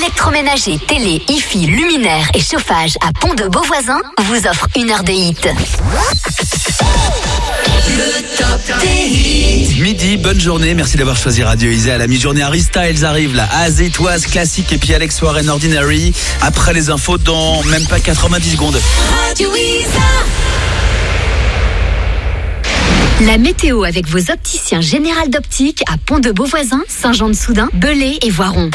Électroménager, télé, hi-fi, luminaire et chauffage à Pont-de-Beauvoisin vous offre 1 heure de hit. Le top des hits. Midi, bonne journée, merci d'avoir choisi Radio Isa. À la mi-journée, Harry Styles arrive là, As It Was, classique, et puis Alex Warren, Ordinary. Après les infos dans même pas 90 secondes. Radio Isa. La météo avec vos opticiens Général d'Optique à Pont-de-Beauvoisin, Saint-Jean-de-Soudain, Belay et Voiron.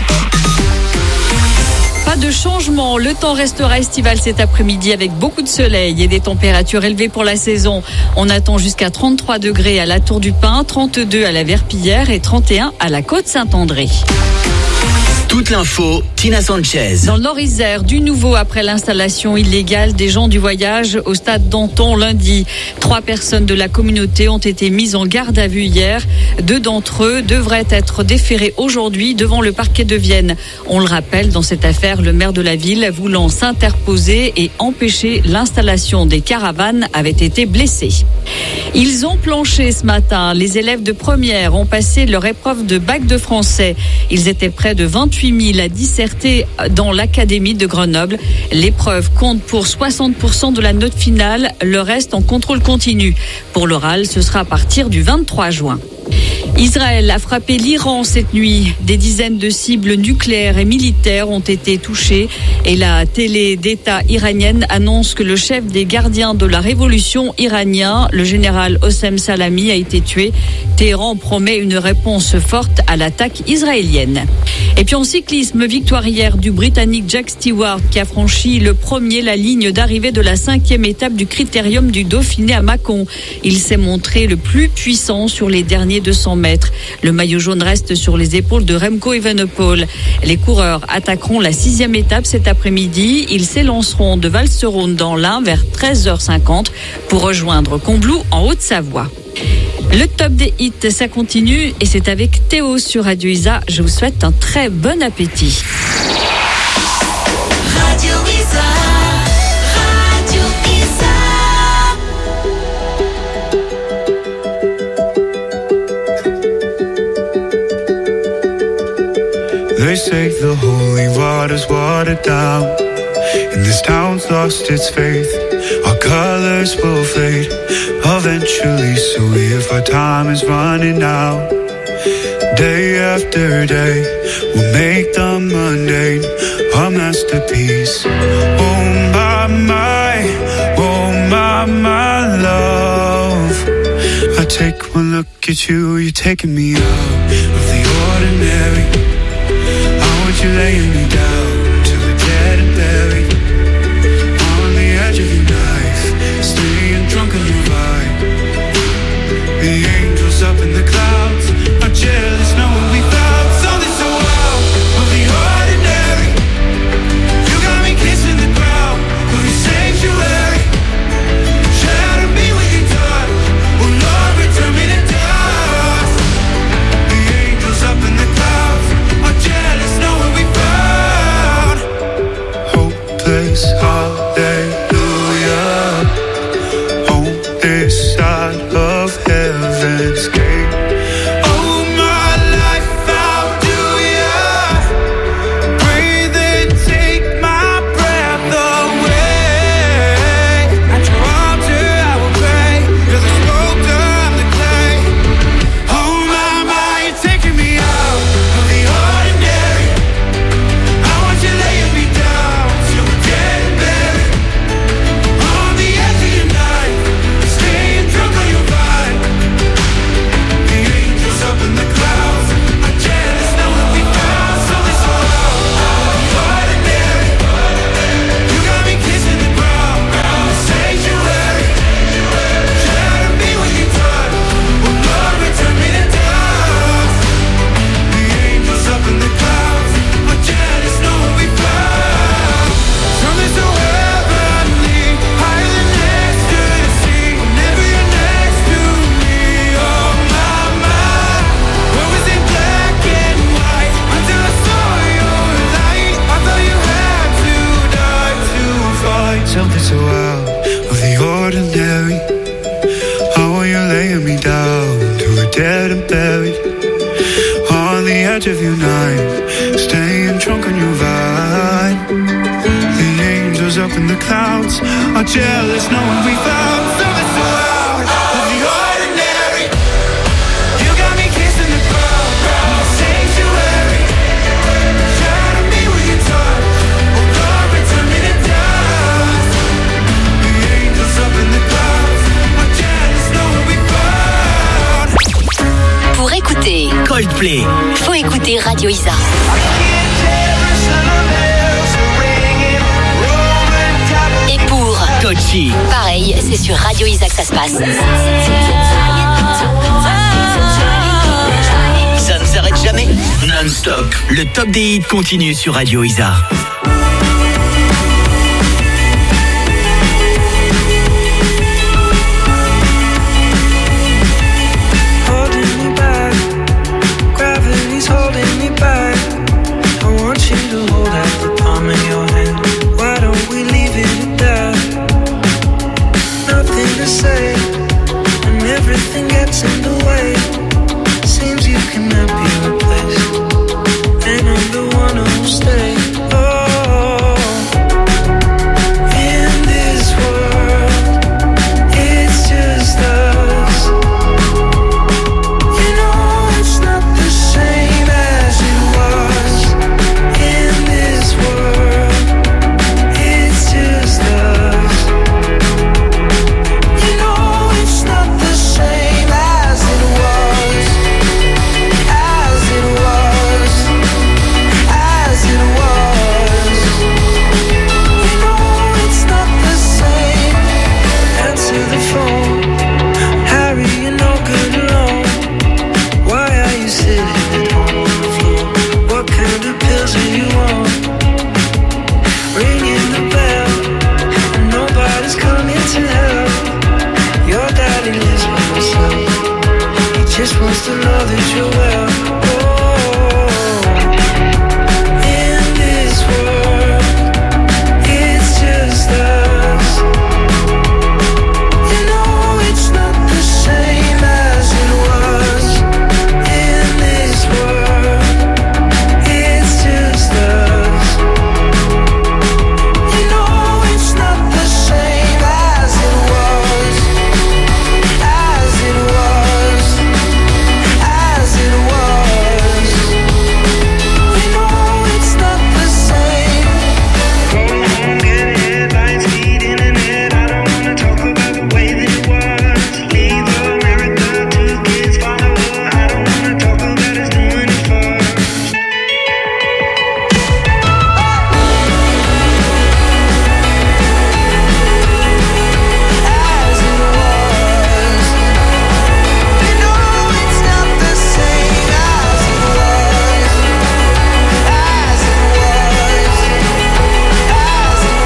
Pas de changement, le temps restera estival cet après-midi avec beaucoup de soleil et des températures élevées pour la saison. On attend jusqu'à 33 degrés à la Tour du Pin, 32 à la Verpillière et 31 à la Côte-Saint-André. Toute l'info, Tina Sanchez. Dans le Nord-Isère, du nouveau après l'installation illégale des gens du voyage au stade Danton lundi. 3 personnes de la communauté ont été mises en garde à vue hier. 2 d'entre eux devraient être déférés aujourd'hui devant le parquet de Vienne. On le rappelle, dans cette affaire, le maire de la ville, voulant s'interposer et empêcher l'installation des caravanes, avait été blessé. Ils ont planché ce matin. Les élèves de première ont passé leur épreuve de bac de français. Ils étaient près de 28 000 à disserter dans l'académie de Grenoble. L'épreuve compte pour 60% de la note finale, le reste en contrôle continu. Pour l'oral, ce sera à partir du 23 juin. Israël a frappé l'Iran cette nuit. Des dizaines de cibles nucléaires et militaires ont été touchées et la télé d'État iranienne annonce que le chef des gardiens de la révolution iranien, le général Hossem Salami, a été tué. Téhéran promet une réponse forte à l'attaque israélienne. Et puis en cyclisme, victoire hier du Britannique Jack Stewart qui a franchi le premier la ligne d'arrivée de la 5e étape du Critérium du Dauphiné à Mâcon. Il s'est montré le plus puissant sur les derniers 200 mètres. Le maillot jaune reste sur les épaules de Remco Evenepoel. Les coureurs attaqueront la 6e étape cet après-midi. Ils s'élanceront de Valserone dans l'Ain vers 13h50 pour rejoindre Combloux en Haute-Savoie. Le top des hits, ça continue et c'est avec Théo sur Radio Isa. Je vous souhaite un très bon appétit. Radio Isa. Radio Isa. They say the holy water's watered down, and this town's lost its faith. Our colors will fade eventually, so if our time is running out, day after day, we'll make the mundane a masterpiece. Oh my love, I take one look at you, you're taking me out of the ordinary. I want you laying me down till we're dead and buried. On the edge of your knife, staying drunk on your vibe. The angels up in the clouds are jealous knowing we found something so out of the ordinary. You got me kissing the ground of your sanctuary. Shatter me with your touch, oh Lord, return me to dust. The angels up in the clouds are jealous knowing we found hopeless hallelujah on this side of heaven's gate. Oh my life, how do ya breathe and take my breath away? At your altar I will pray, you're the sculptor, I'm the clay. Oh my, you're taking me out of the ordinary. I want you laying me down till we're dead and buried. On the edge of your night, staying drunk on your vibe. The angels up in the clouds are jealous knowing we found something so out of the ordinary. You got me kissing the ground, the sanctuary. Shatter me with your touch, oh Lord, return me to dust. The angels up in the clouds are jealous knowing we found something so heavenly, higher than next to the sea. Whenever you're next to me, oh my, what was in black and white until I saw your light. I thought you had to die to fight something so out of the ordinary. How are you laying me down till we're dead and buried? On the edge of your knife, staying drunk drunk on your vibe. The angels up in the clouds are jealous knowing we found something so out of the ordinary. You got me kissing the ground, the sanctuary. Shadow me with your touch, oh Lord, return me to dust. The angels up in the clouds are jealous knowing we found. Pour écouter Coldplay. faut écouter Radio Isa. Et pour Tochi. pareil, c'est sur Radio Isa que ça se passe. Ça ne s'arrête jamais. Non-stop. Le top des hits continue sur Radio Isa. Holding me back, gravity's holding me back. I want you to hold out the palm of your hand. Why don't we leave it at that? Nothing to say, and everything gets in the way. Seems you cannot be replaced, and I'm the one who'll stay. Oh, in this world, it's just us. You know it's not the same as it was. In this world, it's just us. You know it's not the same as it was. As it was. As it was. You know it's not the same. Answer the phone. Harry, you're no good alone. Why are you sitting at home on the floor? What kind of pills are you on? Ringing the bell, and nobody's coming to help. Your daddy lives by himself. He just wants to know that you're well. Oh, in this world, it's just us. You know it's not the same as it was. In this world, it's just us. You know it's not the same as it was. As it was. As it was. You know it's not the same. Go home, get headlines, feed internet. I don't wanna talk about the way that it was. Leave America, 2 kids follow her. I don't wanna talk about us doing it first. As it was. You know it's not the same as it was. As it was. As it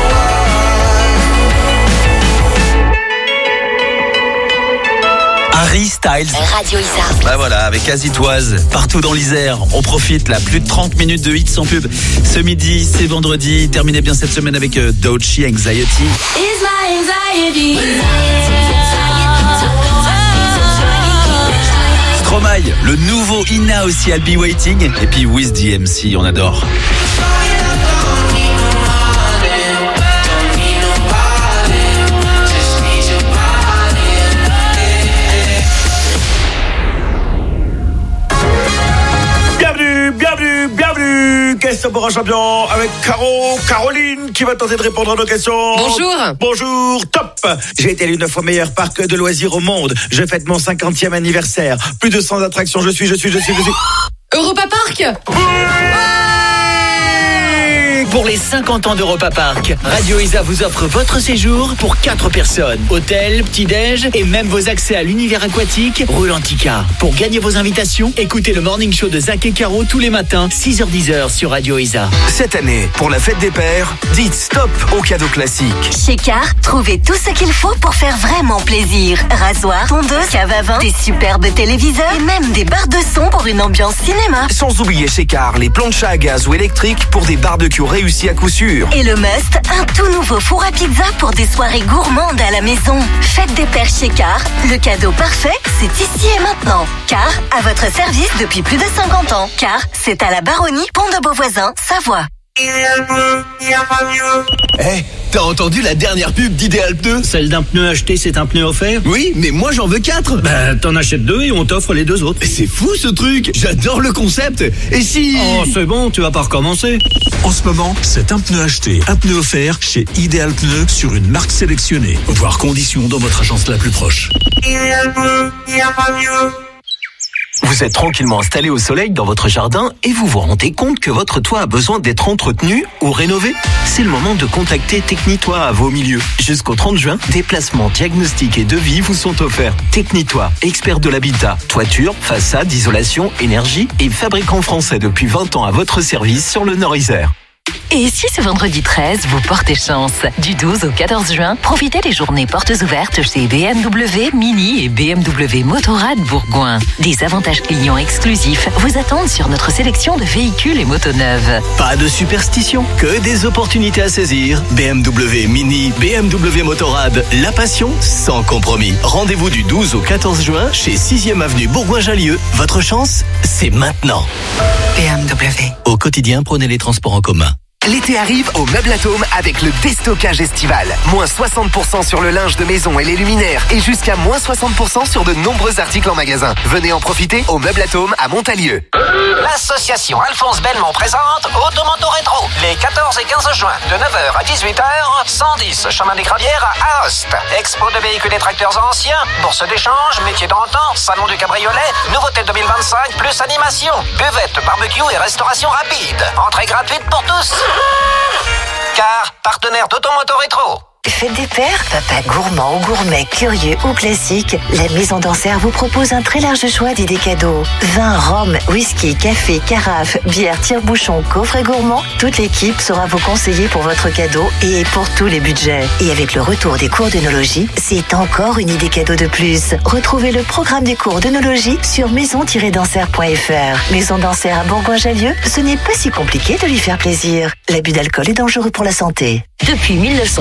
was. Harry Styles. Radio Isa. Bah voilà, avec Azitoise, partout dans l'Isère, on profite là, plus de 30 minutes de hits sans pub. Ce midi, c'est vendredi, terminez bien cette semaine avec Doechii, Anxiety. Stromae, le nouveau Inna aussi, I'll Be Waiting, et puis Wiz DMC, on adore. Bienvenue, bienvenue, bienvenue. Question pour un champion avec Caroline qui va tenter de répondre à nos questions. Bonjour. Bonjour, top. J'ai été élu 9 fois meilleur parc de loisirs au monde. Je fête mon 50e anniversaire. Plus de 100 attractions. Je suis. Europa Park. Pour les 50 ans d'Europa Park, Radio Isa vous offre votre séjour pour 4 personnes. Hôtel, petit-déj et même vos accès à l'univers aquatique Rulantica. Pour gagner vos invitations, écoutez le Morning Show de Zach et Caro tous les matins, 6h-10h sur Radio Isa. Cette année, pour la fête des pères, dites stop aux cadeaux classiques. Chez Car, trouvez tout ce qu'il faut pour faire vraiment plaisir. Rasoir, tondeuse, cave à vin, des superbes téléviseurs et même des barres de son pour une ambiance cinéma. Sans oublier chez Car les planches à gaz ou électriques pour des barbecues réussi à coup sûr. Et le must, un tout nouveau four à pizza pour des soirées gourmandes à la maison. Faites des paires chez Car. Le cadeau parfait, c'est ici et maintenant. Car, à votre service depuis plus de 50 ans. Car, c'est à la Baronnie, Pont de Beauvoisin, Savoie. T'as entendu la dernière pub d'Idéal Pneus? Celle d'un pneu acheté, c'est un pneu offert? Oui, mais moi j'en veux 4. Bah, t'en achètes 2 et on t'offre les 2 autres. Mais c'est fou ce truc. J'adore le concept. Et si... Oh, c'est bon, tu vas pas recommencer. En ce moment, c'est un pneu acheté, un pneu offert chez Idéal Pneus sur une marque sélectionnée. Voir conditions dans votre agence la plus proche. Vous êtes tranquillement installé au soleil dans votre jardin et vous vous rendez compte que votre toit a besoin d'être entretenu ou rénové? C'est le moment de contacter Technitoit à vos milieux. Jusqu'au 30 juin, déplacements, diagnostics et devis vous sont offerts. Technitoit, expert de l'habitat, toiture, façade, isolation, énergie et fabricant français depuis 20 ans à votre service sur le Nord-Isère. Et si ce vendredi 13, vous portez chance? Du 12 au 14 juin, profitez des journées portes ouvertes chez BMW, Mini et BMW Motorrad Bourgoin. Des avantages clients exclusifs vous attendent sur notre sélection de véhicules et motos neuves. Pas de superstition, que des opportunités à saisir. BMW Mini, BMW Motorrad, la passion sans compromis. Rendez-vous du 12 au 14 juin chez 6e avenue Bourgoin-Jallieu. Votre chance, c'est maintenant. BMW. Au quotidien, prenez les transports en commun. L'été arrive au Meuble Atome avec le déstockage estival. Moins 60% sur le linge de maison et les luminaires et jusqu'à moins 60% sur de nombreux articles en magasin. Venez en profiter au Meuble Atome à Montalieu. L'association Alphonse Belmont présente Automoto Rétro les 14 et 15 juin de 9h à 18h, 110 chemin des Gravières à Aoste. Expo de véhicules et tracteurs anciens, bourse d'échange, métier d'antan, salon du cabriolet, nouveauté 2025 plus animation, buvette, barbecue et restauration rapide. Entrée gratuite pour tous. Car, partenaire d'Automoto Rétro. Faites des paires, papa gourmand ou gourmet, curieux ou classique, la Maison d'Anser vous propose un très large choix d'idées cadeaux. Vin, rhum, whisky, café, carafe, bière, tire-bouchon, coffret gourmand, toute l'équipe saura vous conseiller pour votre cadeau et pour tous les budgets. Et avec le retour des cours d'œnologie, c'est encore une idée cadeau de plus. Retrouvez le programme des cours d'œnologie sur maison-danser.fr. Maison d'Anser à Bourgoin-Jallieu, ce n'est pas si compliqué de lui faire plaisir. L'abus d'alcool est dangereux pour la santé. Depuis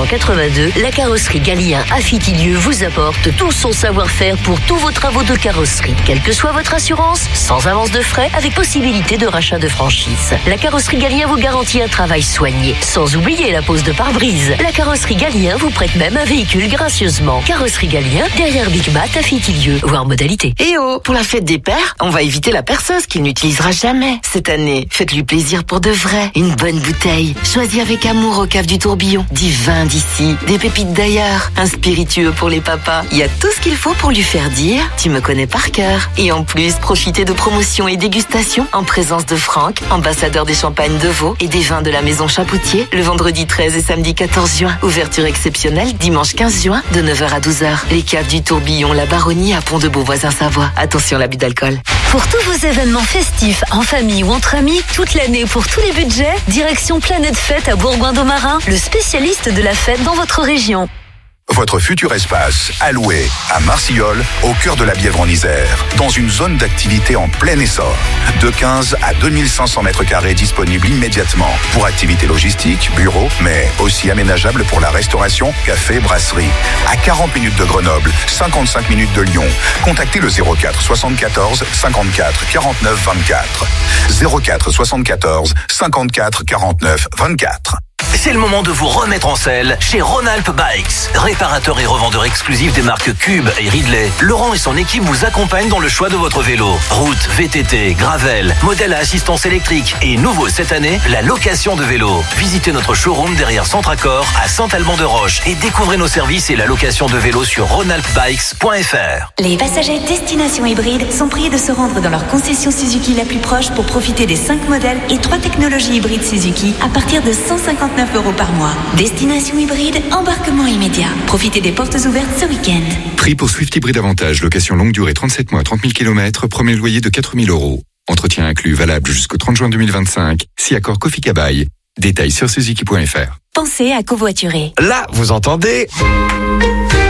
1982, la carrosserie Galien à Fitilieu vous apporte tout son savoir-faire pour tous vos travaux de carrosserie. Quelle que soit votre assurance, sans avance de frais, avec possibilité de rachat de franchise. La carrosserie Galien vous garantit un travail soigné, sans oublier la pose de pare-brise. La carrosserie Galien vous prête même un véhicule gracieusement. Carrosserie Galien, derrière Big Mat à Fitilieu, voire modalité. Eh oh, pour la fête des pères, on va éviter la perceuse qu'il n'utilisera jamais. Cette année, faites-lui plaisir pour de vrai. Une bonne bouteille, choisie avec amour au cave du Tourbillon. Du vin d'ici, des pépites d'ailleurs, un spiritueux pour les papas. Il y a tout ce qu'il faut pour lui faire dire « Tu me connais par cœur ». Et en plus, profitez de promotions et dégustations en présence de Franck, ambassadeur des champagnes de Vaud et des vins de la maison Chapoutier, le vendredi 13 et samedi 14 juin. Ouverture exceptionnelle dimanche 15 juin de 9h à 12h. Les caves du Tourbillon, la Baronnie à Pont de Beauvoisin, Savoie. Attention, l'abus d'alcool. Pour tous vos événements festifs, en famille ou entre amis, toute l'année pour tous les budgets, direction Planète Fête à Bourgoin-d'Aumarin, le spécialiste de la fête dans votre région. Votre futur espace, alloué à Marcillol, au cœur de la Bièvre en Isère, dans une zone d'activité en plein essor. De 15 à 2500 mètres carrés disponibles immédiatement pour activités logistiques, bureaux, mais aussi aménageables pour la restauration, café, brasserie. À 40 minutes de Grenoble, 55 minutes de Lyon. Contactez le 04 74 54 49 24. 04 74 54 49 24. C'est le moment de vous remettre en selle chez Ronalp Bikes. Réparateur et revendeur exclusif des marques Cube et Ridley, Laurent et son équipe vous accompagnent dans le choix de votre vélo. Route, VTT, gravel, modèle à assistance électrique et nouveau cette année, la location de vélo. Visitez notre showroom derrière Centracor à Saint-Alban-de-Roche et découvrez nos services et la location de vélo sur ronalpbikes.fr. Les passagers destination hybride sont priés de se rendre dans leur concession Suzuki la plus proche pour profiter des 5 modèles et 3 technologies hybrides Suzuki à partir de 159 € par mois. Destination hybride, embarquement immédiat. Profitez des portes ouvertes ce week-end. Prix pour Swift Hybride Avantage, location longue durée 37 mois, 30 000 km, premier loyer de 4 000 €. Entretien inclus, valable jusqu'au 30 juin 2025. Si accord Kofi Kabaï. Détails sur suzuki.fr. Pensez à covoiturer. Là, vous entendez?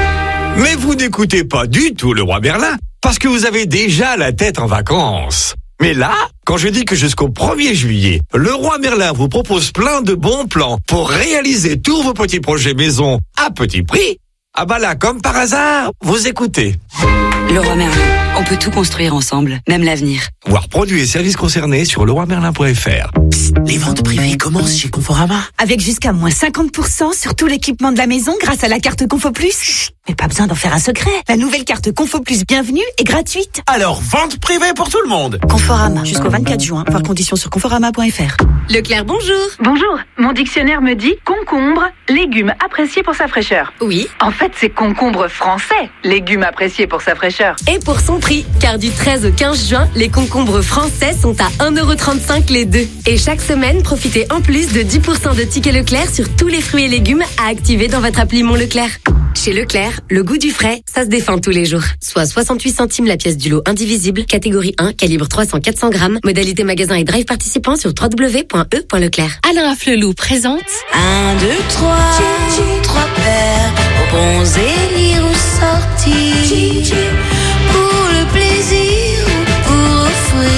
Mais vous n'écoutez pas du tout le roi Merlin, parce que vous avez déjà la tête en vacances. Mais là, quand je dis que jusqu'au 1er juillet, le Roi Merlin vous propose plein de bons plans pour réaliser tous vos petits projets maison à petit prix, ah bah là, comme par hasard, vous écoutez. Le Roi Merlin, on peut tout construire ensemble, même l'avenir. Voir produits et services concernés sur leroimerlin.fr. Les ventes privées commencent chez Conforama. Avec jusqu'à moins 50% sur tout l'équipement de la maison grâce à la carte Confo Plus. Mais pas besoin d'en faire un secret. La nouvelle carte Confo Plus Bienvenue est gratuite. Alors, vente privée pour tout le monde. Conforama, jusqu'au 24 juin. Voir conditions sur conforama.fr. Leclerc, bonjour. Bonjour. Mon dictionnaire me dit concombre, légume apprécié pour sa fraîcheur. Oui. En fait, c'est concombre français, légume apprécié pour sa fraîcheur. Et pour son prix, car du 13 au 15 juin, les concombres français sont à 1,35€ les deux. Et chaque semaine, profitez en plus de 10% de tickets Leclerc sur tous les fruits et légumes à activer dans votre appli Mon Leclerc. Chez Leclerc, le goût du frais, ça se défend tous les jours. Soit 68 centimes la pièce du lot indivisible, catégorie 1, calibre 300-400 grammes, modalité magasin et drive participant sur www.e.leclerc. Alain Afflelou présente 1, 2, 3, 3 paires, aux bons élire ou sortir, pour le plaisir ou pour offrir.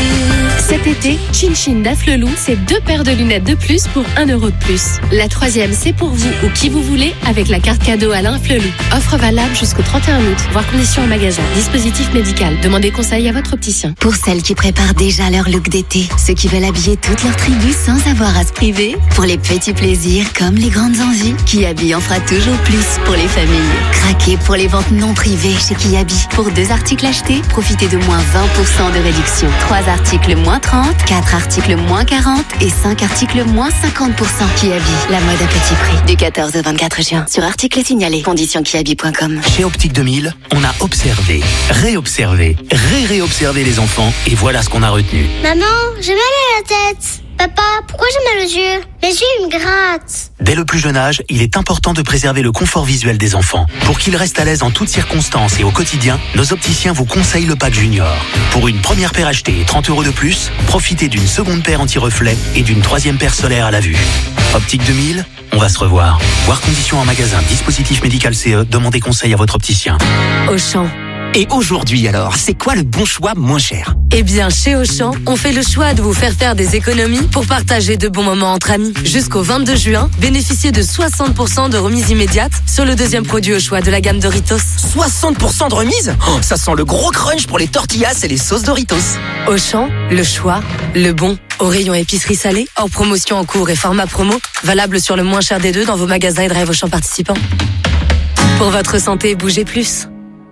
Cet été, Chin Chin d'Afflelou, c'est 2 paires de lunettes de plus pour 1€ de plus. La 3e, c'est pour vous ou qui vous voulez avec la carte cadeau Alain Afflelou. Offre valable jusqu'au 31 août. Voir conditions en magasin. Dispositif médical. Demandez conseil à votre opticien. Pour celles qui préparent déjà leur look d'été, ceux qui veulent habiller toute leur tribu sans avoir à se priver, pour les petits plaisirs comme les grandes envies, Kiabi en fera toujours plus pour les familles. Craquez pour les ventes non privées chez Kiabi. Pour 2 articles achetés, profitez de moins 20% de réduction. 3 articles moins 30, 4 articles moins 40 et 5 articles moins 50%. Kiabi, la mode à petit prix. Du 14 au 24 juin. Sur articles signalés. Conditions kiabi.com. Chez Optique 2000, on a observé, réobservé, réobservé les enfants et voilà ce qu'on a retenu. Maman, j'ai mal à la tête. Papa, pourquoi j'ai mal aux yeux? Mes yeux, ils me grattent. Dès le plus jeune âge, il est important de préserver le confort visuel des enfants. Pour qu'ils restent à l'aise en toutes circonstances et au quotidien, nos opticiens vous conseillent le pack Junior. Pour une première paire achetée et 30€ de plus, profitez d'une seconde paire anti-reflet et d'une 3e paire solaire à la vue. Optique 2000, on va se revoir. Voir conditions en magasin, dispositif médical CE, demandez conseil à votre opticien. Auchan. Et aujourd'hui alors, c'est quoi le bon choix moins cher? Eh bien, chez Auchan, on fait le choix de vous faire des économies pour partager de bons moments entre amis. Jusqu'au 22 juin, bénéficiez de 60% de remise immédiate sur le 2e produit au choix de la gamme Doritos. 60% de remise? Oh, ça sent le gros crunch pour les tortillas et les sauces Doritos. Auchan, le choix, le bon. Au rayon épicerie salée, hors promotion en cours et format promo, valable sur le moins cher des deux dans vos magasins et drive Auchan participants. Pour votre santé, bougez plus.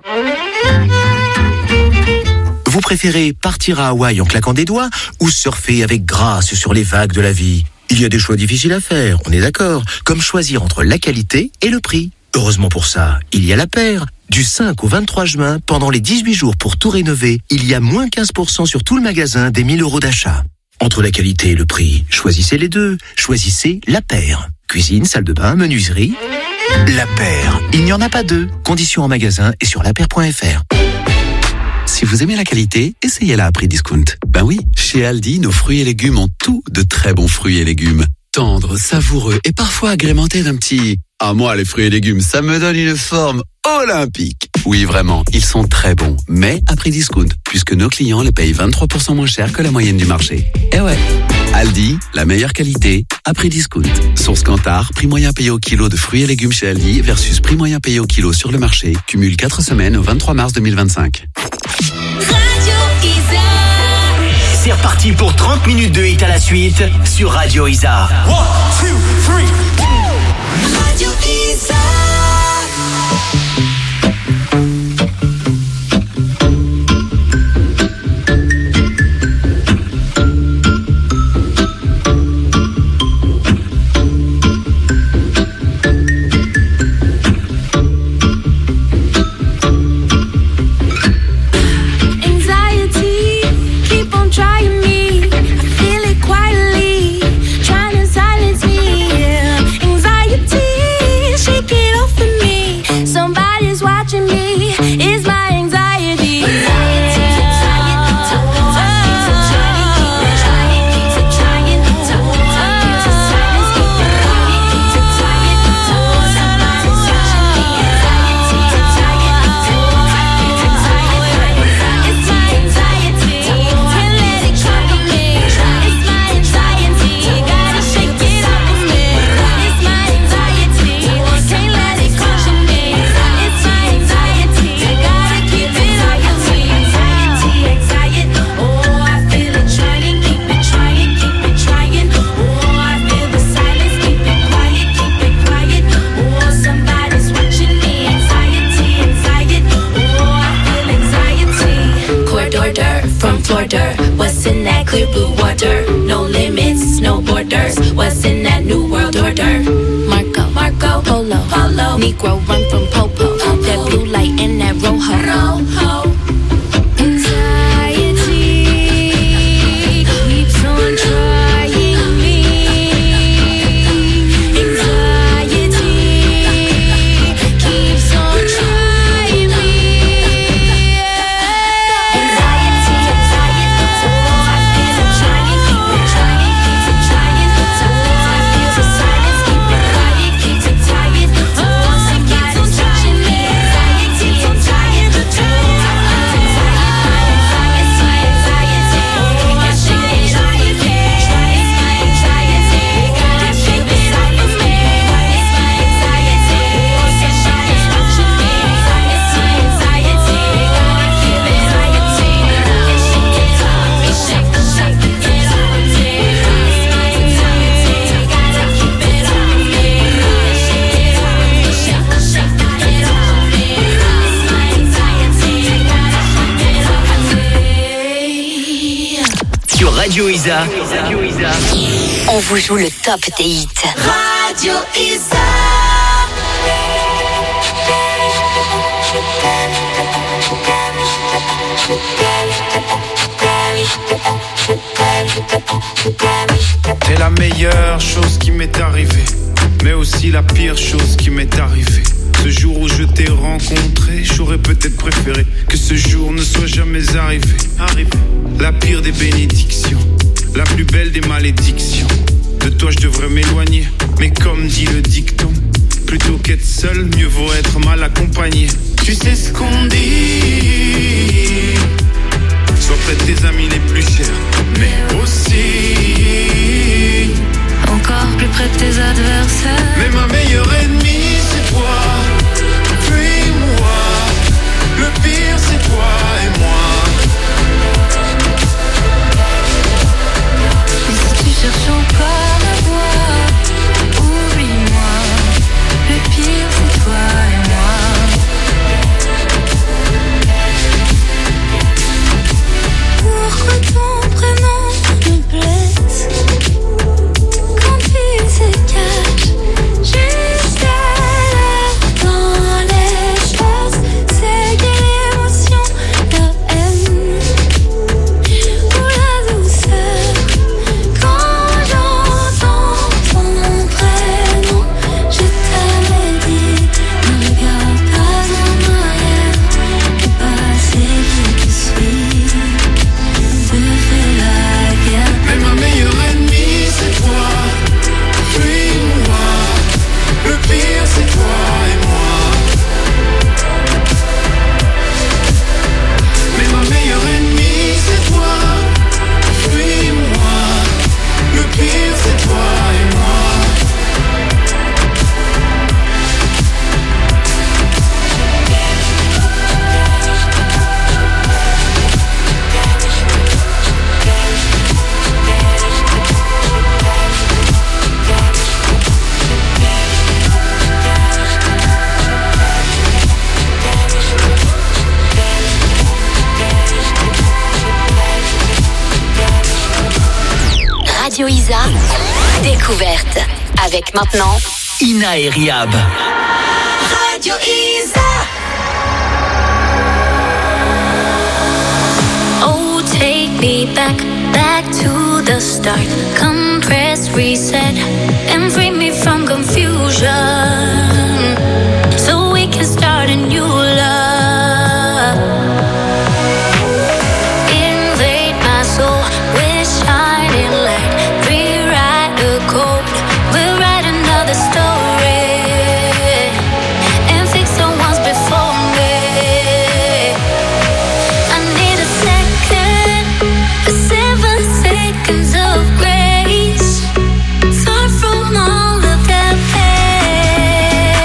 Vous préférez partir à Hawaï en claquant des doigts ou surfer avec grâce sur les vagues de la vie? Il y a des choix difficiles à faire, on est d'accord, comme choisir entre la qualité et le prix. Heureusement pour ça, il y a La Paire. Du 5 au 23 juin, pendant les 18 jours pour tout rénover, il y a moins 15% sur tout le magasin des 1000€ d'achat. Entre la qualité et le prix, choisissez les deux. Choisissez La Paire. Cuisine, salle de bain, menuiserie. La Paire. Il n'y en a pas deux. Conditions en magasin et sur lapaire.fr. Si vous aimez la qualité, essayez-la à prix discount. Ben oui, chez Aldi, nos fruits et légumes ont tous de très bons fruits et légumes. Tendres, savoureux et parfois agrémentés d'un petit... Ah, moi, les fruits et légumes, ça me donne une forme olympique. Oui, vraiment, ils sont très bons, mais à prix discount, puisque nos clients les payent 23% moins cher que la moyenne du marché. Eh ouais, Aldi, la meilleure qualité, à prix discount. Source Kantar, prix moyen payé au kilo de fruits et légumes chez Aldi versus prix moyen payé au kilo sur le marché. Cumule 4 semaines au 23 mars 2025. C'est reparti pour 30 minutes de hit à la suite sur Radio Isa. 1, 2, 3. Radio Isa. Somebody's clear blue water. No limits, no borders. What's in that new world order? Marco, Polo, Negro run from Popo. That blue light and that rojo. Anxiety keeps on trying me. Anxiety keeps on trying me. Anxiety, so I feel it trying, keep it trying, keeps it trying. So I feel the silence, keep it quiet, keeps it tired. So somebody's touching me. Anxiety, I'm tired of Sur Radio Isa, On vous joue le top des hits. Radio Isa. T'es la meilleure chose qui m'est arrivée, mais aussi la pire chose qui m'est arrivée. Ce jour où je t'ai rencontré, j'aurais peut-être préféré que ce jour ne soit jamais arrivé. La pire des bénédictions, la plus belle des malédictions. De toi je devrais m'éloigner, mais comme dit le dicton, plutôt qu'être seul, mieux vaut être mal accompagné. Tu sais ce qu'on dit, sois près de tes amis les plus chers, mais aussi encore plus près de tes adversaires. Mais ma meilleure ennemie c'est toi, puis moi. Le pire c'est toi et moi. Et si tu cherches encore la voie, oublie-moi. Le pire c'est toi et moi. Pourquoi ton prénom me blesse quand il se cache juste à l'heure dans les choses? C'est quelle émotion, la haine ou la douceur quand j'entends ton prénom? Je t'avais dit, ne regarde pas en arrière, le passé qui te suit te fait la guerre. Mais ma meilleure ennemie c'est toi, puis moi. Le pire c'est toi et moi. Mais ma meilleure ennemie c'est toi, puis moi. Le pire c'est toi et moi. Radio Isa, découverte. Avec maintenant Ina et Riab. Radio Isa. Oh, take me back to the start. Come press reset and free me from confusion, so we can start a new love. Invade my soul with shining light. Rewrite the code. We'll write another story and fix the ones before me. I need a second, 7 seconds of grace. Far from all of that pain.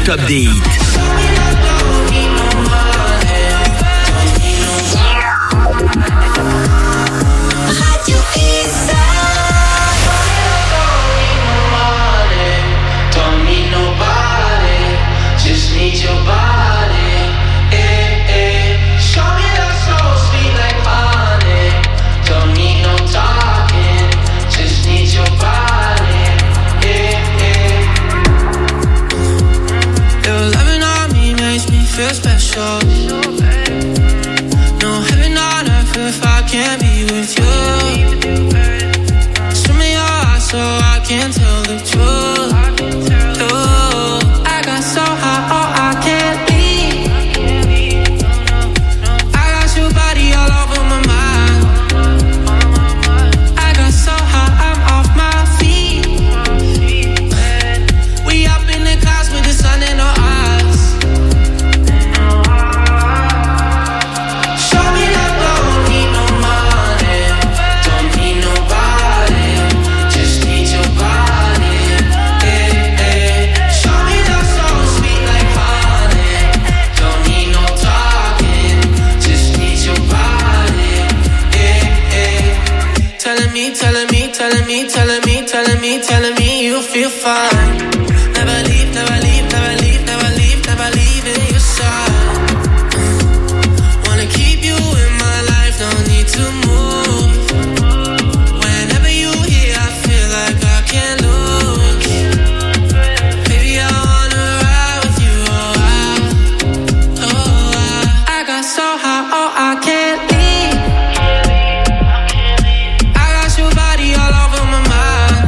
top des hits. Radio Isa. Don't need nobody, just need your body. Show me that soul sweet like honey. Don't need no talking, just need your body. Your loving on me makes me feel special. No heaven on earth if I can't be with you. Show me your eyes so I can tell the truth. I got so high, oh I can't leave. I got your body all over my mind. I got so high, I'm off my feet. We up in the clouds with the sun in our eyes. Show me that don't need no money, don't need nobody, just need your body. Show me that soul sweet like honey. Don't need no talking, just need your body. Telling me you feel fine. Never leave, never leave, never leave, never leave, never leaving your side. Wanna keep you in my life, don't need to move. Whenever you here, I feel like I can't lose. Baby, I wanna ride with you, I got so high, oh I can't leave. I got your body all over my mind.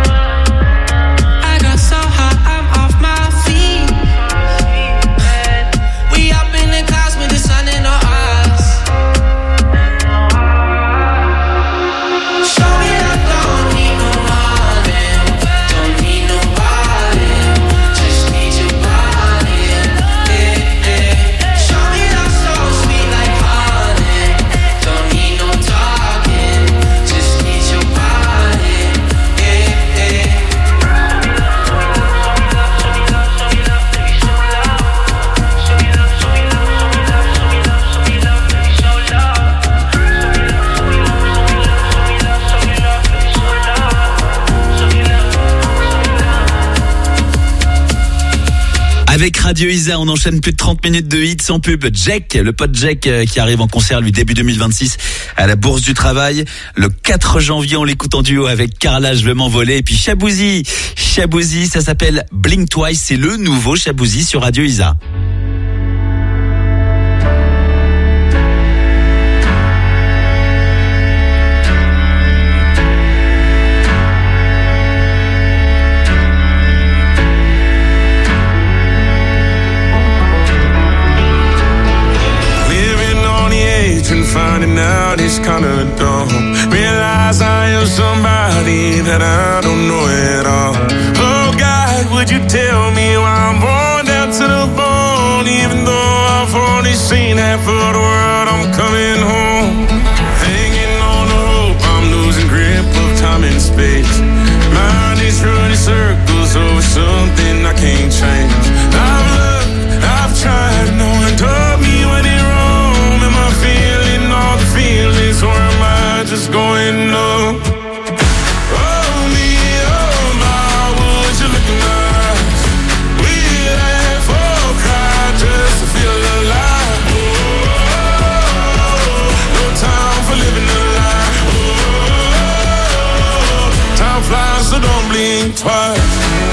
I got so high, I'm off my feet. We up in the clouds with the sun in our eyes. Show me that don't need no money, don't need nobody, just need your body. Show me that soul sweet like honey. Don't need no talking, just need your body. Avec Radio Isa, on enchaîne plus de 30 minutes de hits sans pub. Jack, le pote Jack qui arrive en concert lui début 2026 à la Bourse du Travail. Le 4 janvier, on l'écoute en duo avec Carla, je veux m'envoler. Et puis Chabouzi, ça s'appelle Blink Twice. C'est le nouveau Chabouzi sur Radio Isa. Living on the edge and finding out it's kinda dumb. Realize I am somebody that I don't know at all. Oh God, would you tell me why I'm born down to the bone? Even though I've only seen half of the world, I'm coming home. Hanging on the hope, I'm losing grip of time and space. Mind is running circles over something I can't change. I've looked, I've tried, no one told me when it wrong. Am I feeling all the feelings, or am I just going numb? Oh me, oh my, would you look in my eyes? We laugh or cry just to feel alive. No time for living a lie. Time flies, so don't blink twice.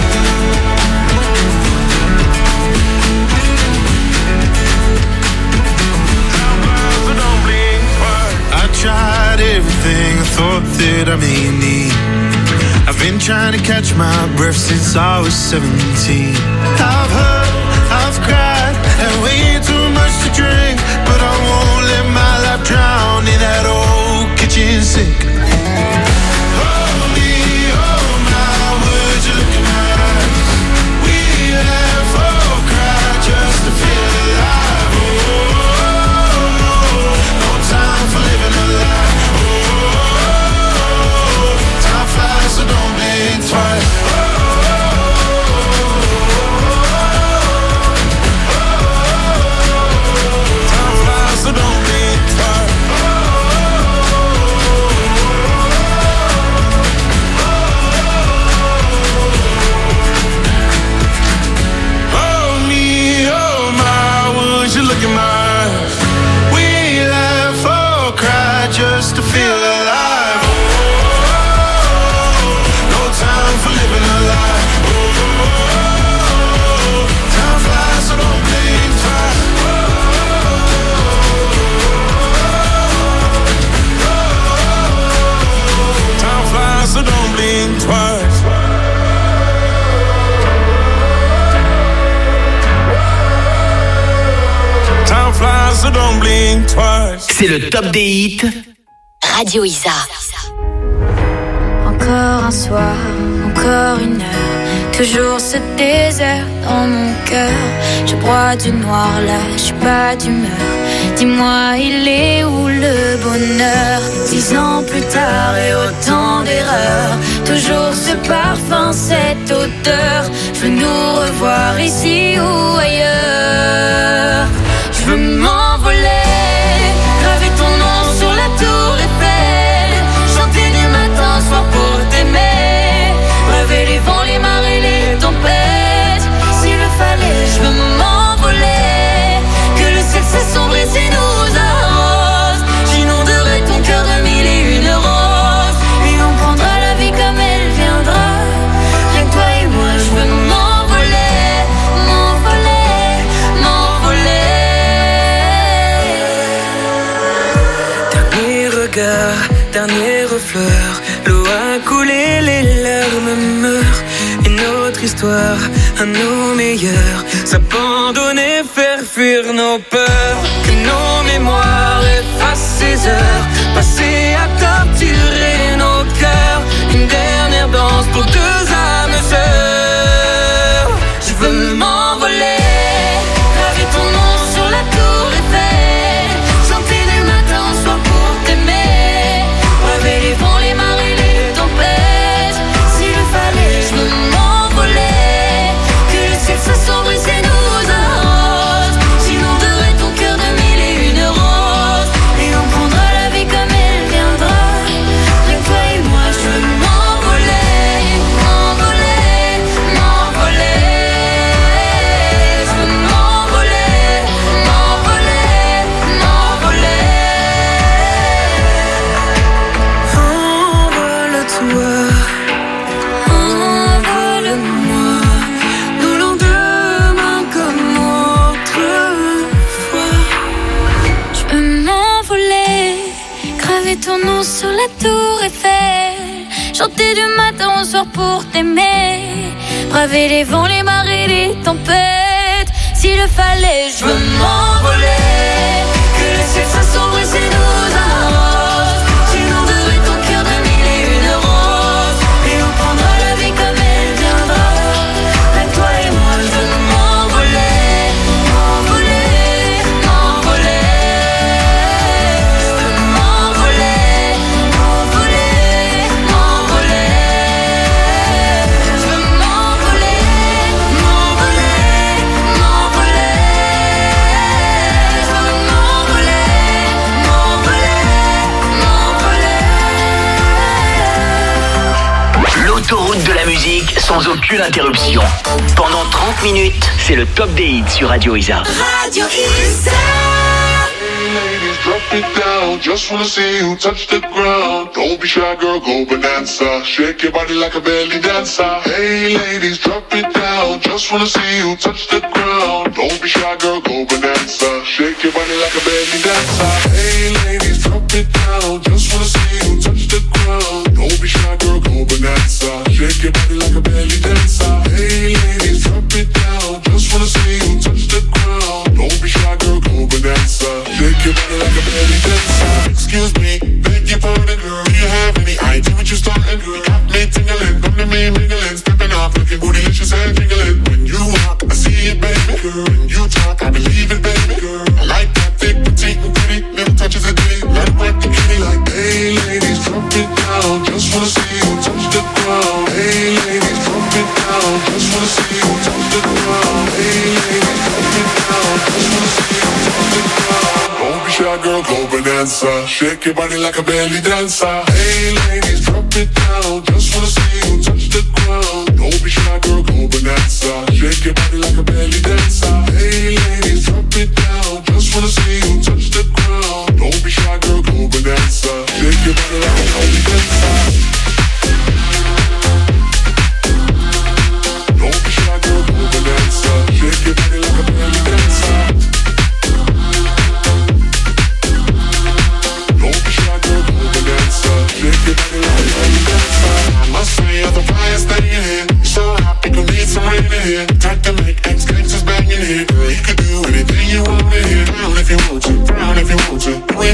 I tried everything I thought that I may need. I've been trying to catch my breath since I was 17. I've hurt, I've cried, and way too much to drink, but I won't let my life drown in that old kitchen sink. Holy, oh my, would you look in my eyes? We laugh or cry just to feel alive. No time for living a lie. Time flies, so don't blink twice. so don't blink twice. C'est le top des hits. Radio Isa. Encore un soir, encore une heure, toujours ce désert dans mon cœur. Je broie du noir là, je suis pas d'humeur. Dis-moi, il est où le bonheur? 10 ans plus tard et autant d'erreurs, toujours ce parfum, cette odeur. Je veux nous revoir ici ou ailleurs. Je veux m'envoler, graver ton nom sur la tour Eiffel, chanter du matin au soir pour t'aimer, rêver les vents, les marées, les tempêtes. S'il le fallait, je veux m'envoler, que le ciel s'assombrit et nous arrose. J'inonderai ton cœur de mille et une roses, et on prendra la vie comme elle viendra. Rien que toi et moi, je veux m'envoler, m'envoler, m'envoler. Dernier regard, dernier refleur, l'eau a coulé, les larmes meurent. Et notre histoire, à nos meilleurs, s'abandonner, faire fuir nos peurs. Que nos mémoires effacent ces heures passées à torturer nos cœurs. Une dernière danse pour deux âmes sœurs. Je veux m'envoler, graver ton nom sur la tour Eiffel, chanter du matin au soir pour t'aimer, rêver les vents, les marées, les tempêtes. S'il le fallait, je veux m'envoler, que le ciel s'assombrisse et nous arrose. J'inonderai ton cœur de mille et une roses, et on prendra la vie comme elle viendra. Rien que toi et moi, je veux m'envoler, m'envoler, m'envoler. Je veux m'envoler, m'envoler, m'envoler. Envole-toi, envole-moi, nous lendemain comme autrefois. Je veux m'envoler, graver ton nom sur la tour Eiffel, chanter du matin au soir pour t'aimer, braver les vents, les marées, les tempêtes. S'il le fallait, je veux m'envoler, que le ciel s'assombrisse et nous arrose. J'inonderai ton cœur de mille et une roses, et on prendra la vie comme elle viendra. Avec toi et moi, je veux m'envoler, m'envoler, m'envoler. Je veux m'envoler, m'envoler, m'envoler. Je veux m'envoler, m'envoler, m'envoler. Je veux m'envoler, m'envoler, m'envoler. L'autoroute de la musique sans aucune interruption. Pendant 30 minutes, c'est le top des hits sur Radio Isa. Radio Isa. Ladies, drop it down. Just wanna see you touch the ground. Don't be shy, girl, go bonanza. Shake your body like a belly dancer. Hey, ladies, drop it down. Just wanna see you touch the ground. Don't be shy, girl, go bonanza. Shake your body like a belly dancer. Hey, ladies, drop it down. Just wanna see you touch the ground. Don't be shy, girl, go bonanza. Shake your body like a belly dancer. Hey, ladies, drop it down. Just wanna see you touch the ground. Don't be shy, girl, go bonanza. Shake your body like a belly dancer. Excuse me, beg your pardon, girl. Do you have any idea what you're starting, girl? Got me tingling, come to me mingling, stepping off, looking bootylicious and jingling. When you walk, I see it, baby girl. When you talk, I believe it, baby girl. I like that thick, petite, and pretty, little touches of ditty. Let it work the kitty like, hey ladies, drop it down. Just wanna see you touch the ground. Hey ladies, drop it down. Just wanna see you touch the ground. Hey ladies, drop it down. Just wanna see you touch the ground. Don't be shy, girl, go bonanza. Shake your body like a belly dancer. Hey ladies, drop it down. Just wanna see you touch the ground. Don't be shy, girl, go bonanza. Shake your body like a belly dancer. Hey ladies, drop it down. Just wanna see you touch the ground. Don't be shy, girl, go bonanza. Shake your body like a belly dancer. Don't be shy, girl, go bonanza. Shake your body like a belly dancer. Don't be shy, girl, go bonanza. Shake your body like a belly dancer.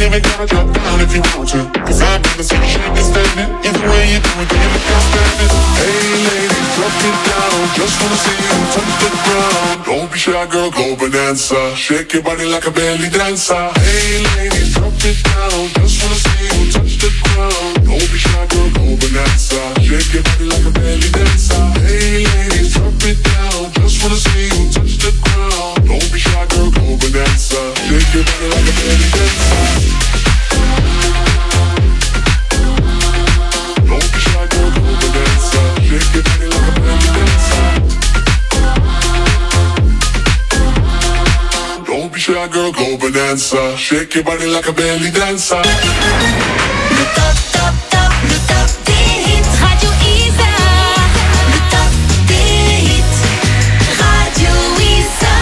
ain't even gotta drop down if you want to. Cause I've never seen you shake and stand it. Either way you do it, you look outstanding. Hey ladies, drop it down. Just wanna see you touch the ground. Don't be shy, girl, go bonanza. Shake your body like a belly dancer. Hey ladies, drop it down. Just wanna see you touch the ground. Don't be shy, girl, go bonanza. Shake your body like a belly dancer. Hey ladies, drop it down. Just wanna see you touch the ground. Don't be shy, girl, go bonanza. Shake your body like a belly dancer. Don't be shy, girl, go bonanza. Shake your body like a belly dancer. Don't be shy, girl, go bonanza. Shake your body like a belly dancer. Le top, top, top, le top des hits. Radio Isa. Le top des hits. Radio Isa.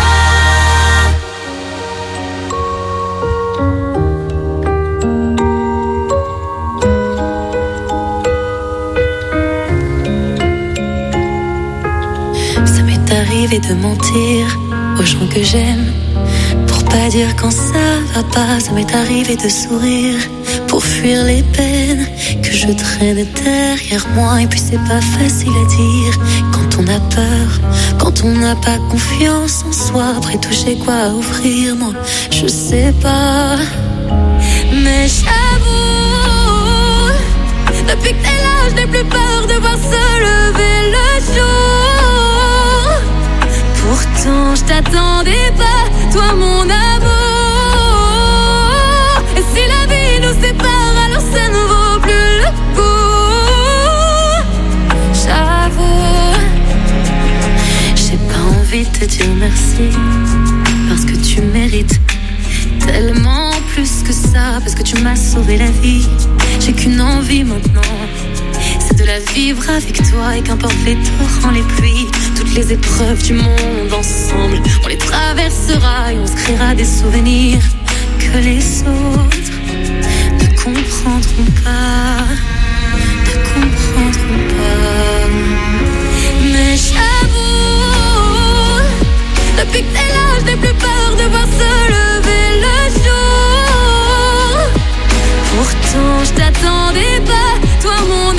Ça m'est arrivé de mentir aux gens que j'aime pour pas dire quand ça va pas. Ça m'est arrivé de sourire pour fuir les peines que je traîne derrière moi. Et puis c'est pas facile à dire quand on a peur, quand on n'a pas confiance en soi. Après tout j'ai quoi à offrir, moi je sais pas. Mais j'avoue, depuis que t'es là je n'ai plus peur de voir se lever le jour. Pourtant je t'attendais pas, toi mon amour. Et si la vie nous sépare, alors ça ne vaut plus le coup. J'avoue, j'ai pas envie de te dire merci, parce que tu mérites tellement plus que ça, parce que tu m'as sauvé la vie. J'ai qu'une envie maintenant, c'est de la vivre avec toi. Et qu'importe les torrents, les pluies, toutes les épreuves du monde ensemble, on les traversera et on se créera des souvenirs que les autres ne comprendront pas, ne comprendront pas. Mais j'avoue, depuis que t'es là, je n'ai plus peur de voir se lever le jour. Pourtant je t'attendais pas, toi mon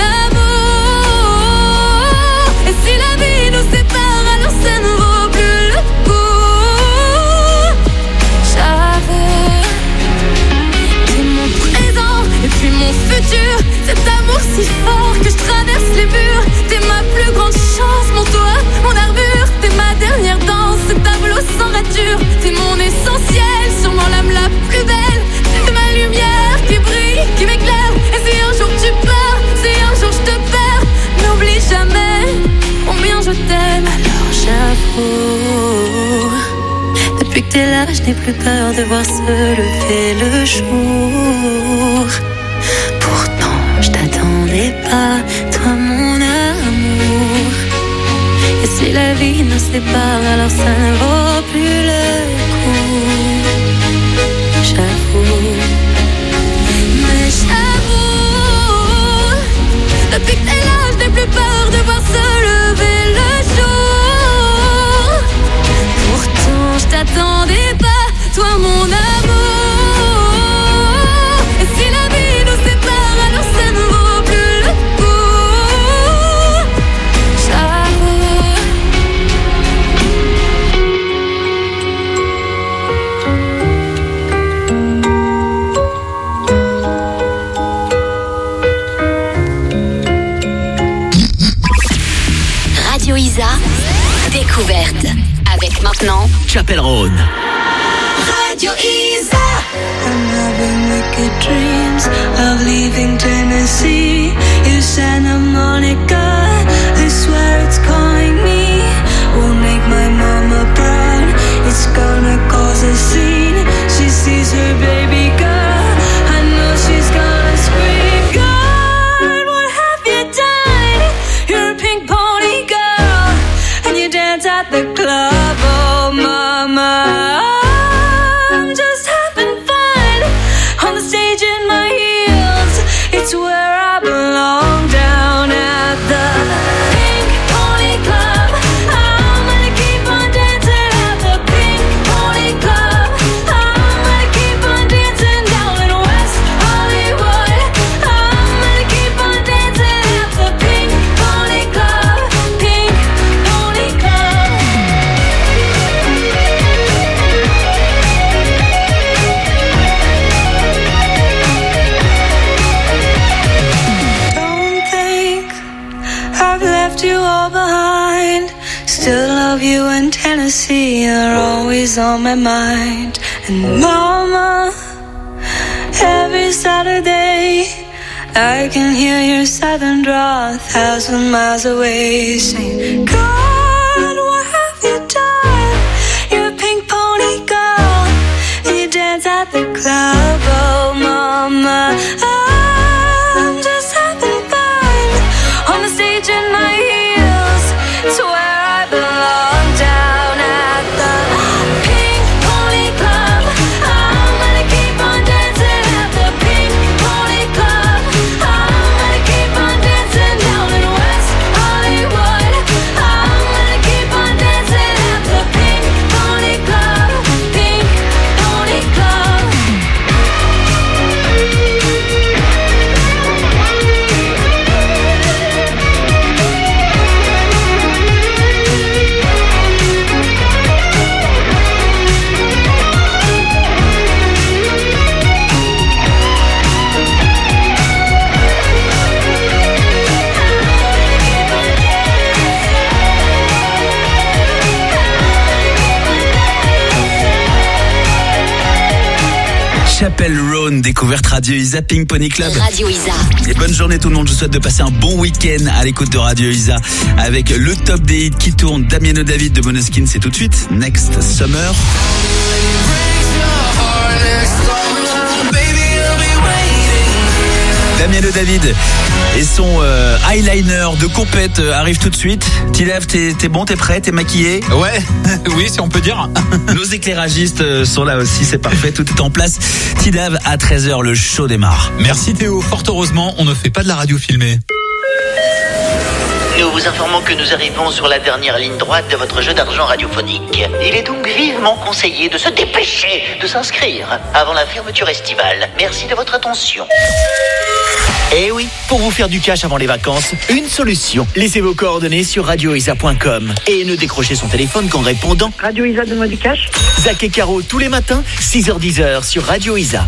amour. Et si la vie nous sépare, alors ça ne vaut plus le coup. J'avoue, t'es mon présent et puis mon futur. Cet amour si fort que je traverse les murs. T'es ma plus grande chance, mon toit, mon armure. T'es ma dernière danse, ce tableau sans rature. T'es mon essentiel, sûrement l'âme la plus belle. T'es ma lumière qui brille, qui m'éclaire. Et si un jour tu pars, si un jour je te perds, n'oublie jamais combien je t'aime. Alors j'avoue, depuis que t'es là, je n'ai plus peur de voir se lever le jour. Pourtant je t'attendais pas, toi mon amour. Et si la vie nous sépare, alors ça ne vaut plus le coup. J'avoue, mais j'avoue, depuis que t'es là, je n'ai plus peur de voir se lever le jour. Pourtant je t'attendais pas, toi mon amour. Et si la vie nous sépare, alors ça ne vaut plus le coup. J'avoue. Radio Isa, découverte. Avec maintenant Chapel Roan. Radio Isa. I'm having wicked dreams of leaving Tennessee. You Santa Monica, I swear it's calling me. Will make my mama proud. It's gonna cause a scene. She sees her baby girl, I know she's gonna scream. God, what have you done? You're a pink pony girl, and you dance at the club. Oh mama, I'm just having fun on the stage in my heels. It's where I belong, down at the Pink Pony Club. and Tennessee are always on my mind. And Mama, every Saturday I can hear your southern drawl 1,000 miles away, saying, God, what have you done? You're a pink pony girl, you dance at the club. Oh Mama, I'm just having fun on the stage in my heels. It's where I belong, down at the Pink Pony Club. I'm gonna keep on dancing at the Pink Pony Club. I'm gonna keep on dancing down in West Hollywood. I'm gonna keep on dancing at the Pink Pony Club. Pink Pony Club. Chapelle Roan, découverte Radio Isa, Pink Pony Club. Radio Isa. Et bonne journée tout le monde, je vous souhaite de passer un bon week-end à l'écoute de Radio Isa avec le top des hits qui tourne. Damiano David de Måneskin, c'est tout de suite. Next Summer. Damiano David et son eyeliner de compète arrive tout de suite. Tilav, t'es bon, t'es prêt, t'es maquillé? Ouais, oui, si on peut dire. Nos éclairagistes sont là aussi, c'est parfait, tout est en place. Tilav, à 13h, le show démarre. Merci Théo, fort heureusement, on ne fait pas de la radio filmée. Nous vous informons que nous arrivons sur la dernière ligne droite de votre jeu d'argent radiophonique. Il est donc vivement conseillé de se dépêcher de s'inscrire avant la fermeture estivale. Merci de votre attention. Eh oui, pour vous faire du cash avant les vacances, une solution. Laissez vos coordonnées sur radioisa.com et ne décrochez son téléphone qu'en répondant Radio Isa, donne-moi du cash. Zach et Caro tous les matins, 6h-10h sur Radio Isa.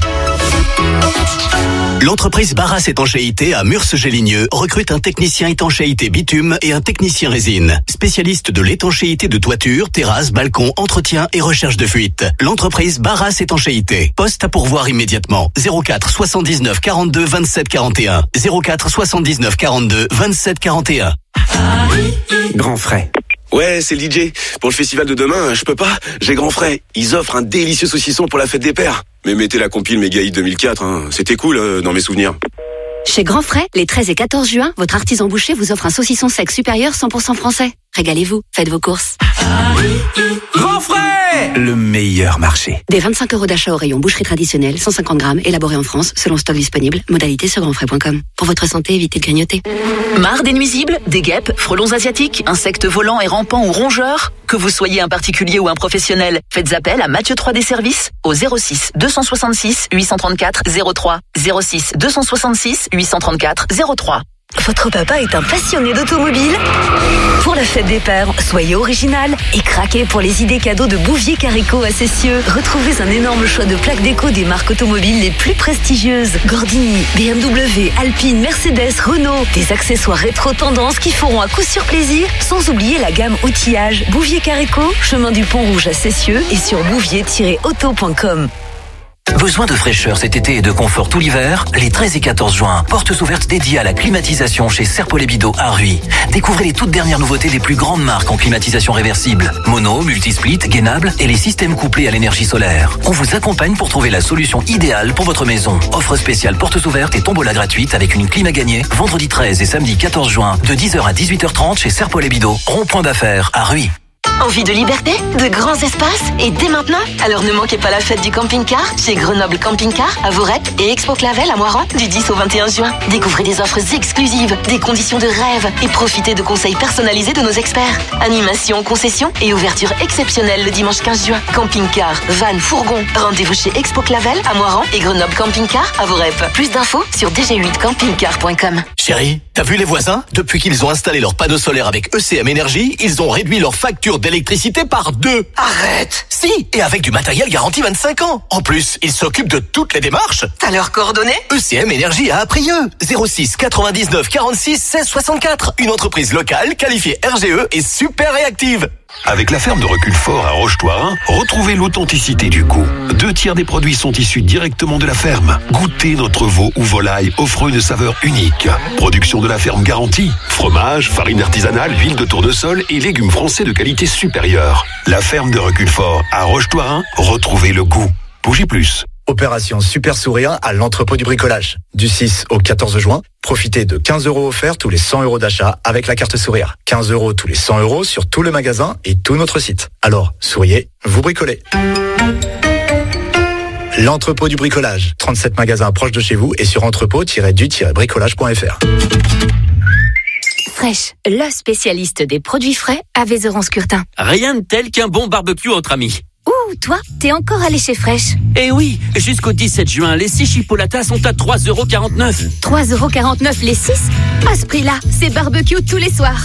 L'entreprise Barras Étanchéité à Murs-Géligneux recrute un technicien étanchéité bitume et un technicien résine. Spécialiste de l'étanchéité de toiture, terrasse, balcon, entretien et recherche de fuite. L'entreprise Barras Étanchéité. Poste à pourvoir immédiatement. 04 79 42 27 41. 04 79 42 27 41. Grand frais. Ouais, c'est le DJ. Pour le festival de demain, je peux pas. J'ai grand frais. Ils offrent un délicieux saucisson pour la fête des pères. Mais mettez la compile Mégaïd 2004, hein. C'était cool dans mes souvenirs. Chez Grand Frais, les 13 et 14 juin, votre artisan boucher vous offre un saucisson sec supérieur 100% français. Régalez-vous, faites vos courses. Grand frais, le meilleur marché. Des 25 € d'achat au rayon boucherie traditionnelle, 150 grammes, élaboré en France, selon stock disponible. Modalité sur grandfrais.com. Pour votre santé, évitez de grignoter. Marre des nuisibles, des guêpes, frelons asiatiques, insectes volants et rampants ou rongeurs? Que vous soyez un particulier ou un professionnel, faites appel à Mathieu 3D Services au 06 266 834 03. 06 266 834 03. Votre papa est un passionné d'automobile? Pour la fête des pères, soyez original et craquez pour les idées cadeaux de Bouvier Carico à Cessieux. Retrouvez un énorme choix de plaques déco des marques automobiles les plus prestigieuses. Gordini, BMW, Alpine, Mercedes, Renault. Des accessoires rétro-tendance qui feront à coup sûr plaisir, sans oublier la gamme outillage. Bouvier Carico, chemin du Pont Rouge à Cessieux et sur bouvier-auto.com. Besoin de fraîcheur cet été et de confort tout l'hiver? Les 13 et 14 juin, portes ouvertes dédiées à la climatisation chez Serpol et Bidot à Rhuy. Découvrez les toutes dernières nouveautés des plus grandes marques en climatisation réversible. Mono, multisplit, gainable et les systèmes couplés à l'énergie solaire. On vous accompagne pour trouver la solution idéale pour votre maison. Offre spéciale portes ouvertes et tombola gratuite avec une clim à gagner vendredi 13 et samedi 14 juin de 10h à 18h30 chez Serpol et Bidot. Rond-point d'affaires à Rhuy. Envie de liberté, de grands espaces et dès maintenant? Alors ne manquez pas la fête du camping-car chez Grenoble Camping-Car à Vorette et Expo Clavel à Moiran du 10 au 21 juin. Découvrez des offres exclusives, des conditions de rêve et profitez de conseils personnalisés de nos experts. Animation, concession et ouverture exceptionnelle le dimanche 15 juin. Camping-car, van, fourgon. Rendez-vous chez Expo Clavel à Moiran et Grenoble Camping-Car à Vorette. Plus d'infos sur dg8campingcar.com. Chérie, t'as vu les voisins? Depuis qu'ils ont installé leurs panneaux solaires avec ECM Énergie, ils ont réduit leur facture d'électricité par 2. Arrête! Si, et avec du matériel garanti 25 ans. En plus, ils s'occupent de toutes les démarches. T'as leurs coordonnées? ECM Énergie à Aprieux. 06 99 46 16 64. Une entreprise locale qualifiée RGE et super réactive. Avec la ferme de recul fort à Roche-Toirin, retrouvez l'authenticité du goût. 2/3 des produits sont issus directement de la ferme. Goûtez notre veau ou volaille offrant une saveur unique. Production de la ferme garantie. Fromage, farine artisanale, huile de tournesol et légumes français de qualité supérieure. La ferme de recul fort à Roche-Toirin, retrouvez le goût. Bougez plus. Opération Super Sourire à l'entrepôt du bricolage. Du 6 au 14 juin, profitez de 15 € offerts tous les 100 € d'achat avec la carte Sourire. 15 € tous les 100 € sur tout le magasin et tout notre site. Alors, souriez, vous bricolez. L'entrepôt du bricolage. 37 magasins proches de chez vous et sur entrepôt-du-bricolage.fr. Fraîche, le spécialiste des produits frais à Vézeran-Scurtin. Rien de tel qu'un bon barbecue entre amis. Ouh, toi, t'es encore allé chez Fraîche? Eh oui, jusqu'au 17 juin, les 6 chipolatas sont à 3,49 €. 3,49 € les 6? À ce prix-là, c'est barbecue tous les soirs.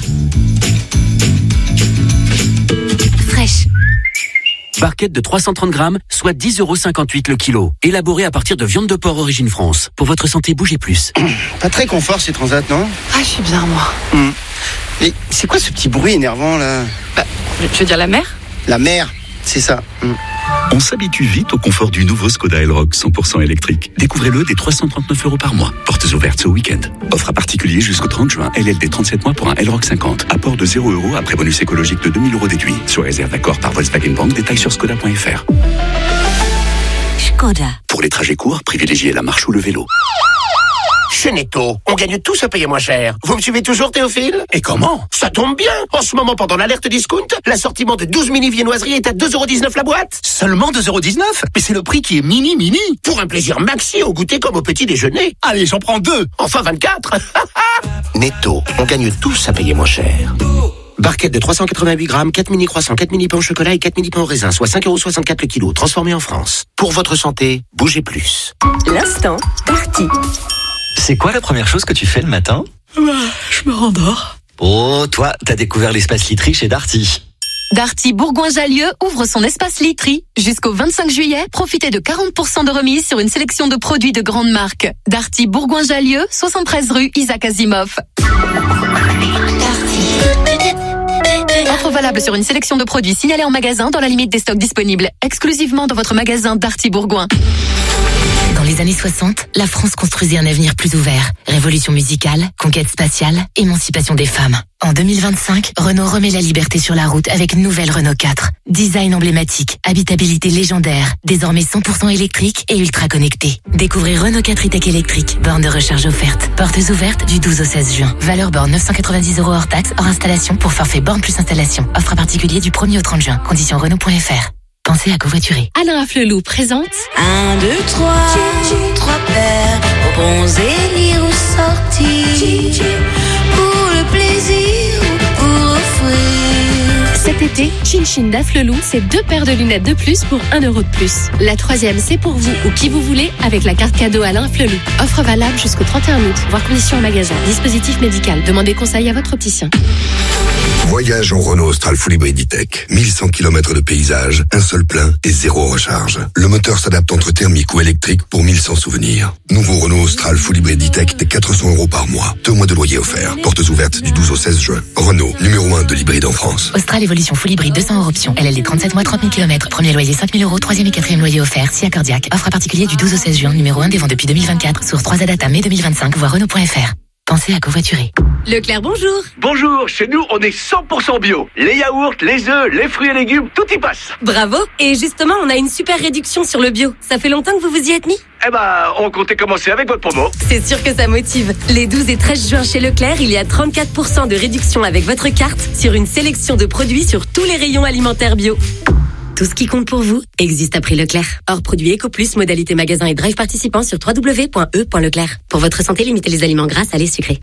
Fraîche. Barquette de 330 grammes, soit 10,58 € le kilo. Élaboré à partir de viande de porc origine France. Pour votre santé, bougez plus. Pas très confort ces transats, non? Ah, je suis bien, moi. Mais c'est quoi ce petit bruit énervant, là? Je veux dire la mer? La mer, c'est ça. On s'habitue vite au confort du nouveau Skoda Elroq 100% électrique. Découvrez-le dès 339 € par mois. Portes ouvertes ce week-end. Offre à particulier jusqu'au 30 juin. LLD 37 mois pour un Elroq 50. Apport de 0 € après bonus écologique de 2000 € déduit. Sur réserve d'accord par Volkswagen Bank. Détails sur skoda.fr. Skoda. Pour les trajets courts, privilégiez la marche ou le vélo. Chez Netto, on gagne tous à payer moins cher. Vous me suivez toujours, Théophile? Et comment? Ça tombe bien. En ce moment, pendant l'alerte discount, l'assortiment de 12 mini viennoiseries est à 2,19 € la boîte. Seulement 2,19 €? Mais c'est le prix qui est mini. Pour un plaisir maxi au goûter comme au petit déjeuner. Allez, j'en prends 2. Enfin 24. Netto, on gagne tous à payer moins cher. Barquette de 388 grammes, 4 mini croissants, 4 mini pains au chocolat et 4 mini pains au raisin, soit 5,64 € le kilo, transformé en France. Pour votre santé, bougez plus. L'instant Darty. C'est quoi la première chose que tu fais le matin? Je me rendors. Oh, toi, t'as découvert l'espace literie chez Darty. Darty Bourgoin-Jallieu ouvre son espace literie. Jusqu'au 25 juillet, profitez de 40% de remise sur une sélection de produits de grandes marques. Darty Bourgoin-Jallieu, 73 rue Isaac Asimov. Offre valable sur une sélection de produits signalés en magasin dans la limite des stocks disponibles. Exclusivement dans votre magasin Darty Bourgoin. Dans les années 60, la France construisait un avenir plus ouvert. Révolution musicale, conquête spatiale, émancipation des femmes. En 2025, Renault remet la liberté sur la route avec une nouvelle Renault 4. Design emblématique, habitabilité légendaire, désormais 100% électrique et ultra connecté. Découvrez Renault 4 e-Tech électrique, borne de recharge offerte. Portes ouvertes du 12 au 16 juin. Valeur borne 990 € hors taxe, hors installation pour forfait borne plus installation. Offre à particulier du 1er au 30 juin. Conditions Renault.fr. Pensez à covoiturer. Alain Afflelou présente 1, 2, 3, 3 paires, pour bronzer, lire ou sortir, pour le plaisir ou pour offrir. Cet été, Chin Chin d'Afflelou, c'est 2 paires de lunettes de plus pour 1 € de plus. La 3e, c'est pour vous ou qui vous voulez avec la carte cadeau Alain Afflelou. Offre valable jusqu'au 31 août. Voir conditions en magasin. Dispositif médical. Demandez conseil à votre opticien. Voyage en Renault Austral Full Hybrid E-Tech. 1100 km de paysage, un seul plein et 0 recharge. Le moteur s'adapte entre thermique ou électrique pour 1100 souvenirs. Nouveau Renault Austral Full Hybrid E-Tech des 400 € par mois. 2 mois de loyer offert. Portes ouvertes du 12 au 16 juin. Renault, numéro 1 de l'hybride en France. Austral Évolution Full Hybrid 200 € option. LLD 37 mois, 30 000 km. Premier loyer 5 000 €. 3e et 4e loyer offert. SIA Cardiaque. Offre à particulier du 12 au 16 juin. Numéro 1 des ventes depuis 2024. Source 3 Adata mai 2025. Voir Renault.fr. Pensez à covoiturer. Leclerc, bonjour. Bonjour, chez nous, on est 100% bio. Les yaourts, les œufs, les fruits et légumes, tout y passe. Bravo. Et justement, on a une super réduction sur le bio. Ça fait longtemps que vous vous y êtes mis? Eh ben, on comptait commencer avec votre promo. C'est sûr que ça motive. Les 12 et 13 juin chez Leclerc, il y a 34% de réduction avec votre carte sur une sélection de produits sur tous les rayons alimentaires bio. Tout ce qui compte pour vous existe à prix Leclerc. Hors produit EcoPlus, modalité magasin et drive participant sur www.e.leclerc. Pour votre santé, limitez les aliments gras, salés, sucrés.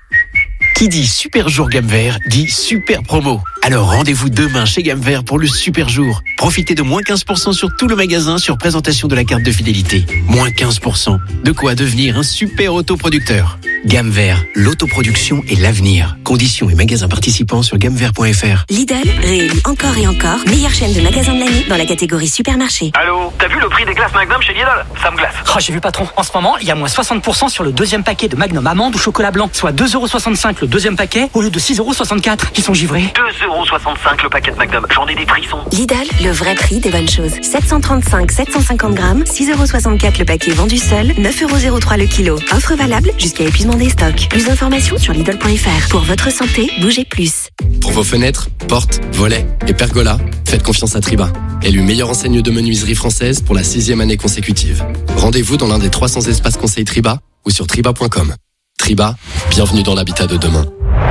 Qui dit super jour gamme vert dit super promo. Alors rendez-vous demain chez Gamme Vert pour le super jour. Profitez de moins 15% sur tout le magasin sur présentation de la carte de fidélité. Moins 15%. De quoi devenir un super autoproducteur. Gamme Vert, l'autoproduction et l'avenir. Conditions et magasins participants sur gammevert.fr. Lidl, réélu encore et encore, meilleure chaîne de magasins de l'année dans la catégorie supermarché. Allô, t'as vu le prix des glaces Magnum chez Lidl? Ça me glace. J'ai vu patron. En ce moment, il y a moins 60% sur le 2e paquet de Magnum amande ou chocolat blanc, soit 2,65 € le deuxième paquet au lieu de 6,64 €. Ils sont givrés. 2,65 € le paquet de Magnum. J'en ai des frissons. Lidl, le vrai prix des bonnes choses. 735, 750 grammes, 6,64 € le paquet vendu seul, 9,03 € le kilo. Offre valable jusqu'à épuisement des stocks. Plus d'informations sur Lidl.fr. Pour votre santé, bougez plus. Pour vos fenêtres, portes, volets et pergolas, faites confiance à Triba. Élu meilleure enseigne de menuiserie française pour la 6e année consécutive. Rendez-vous dans l'un des 300 espaces conseils Triba ou sur triba.com. Triba, bienvenue dans l'habitat de demain.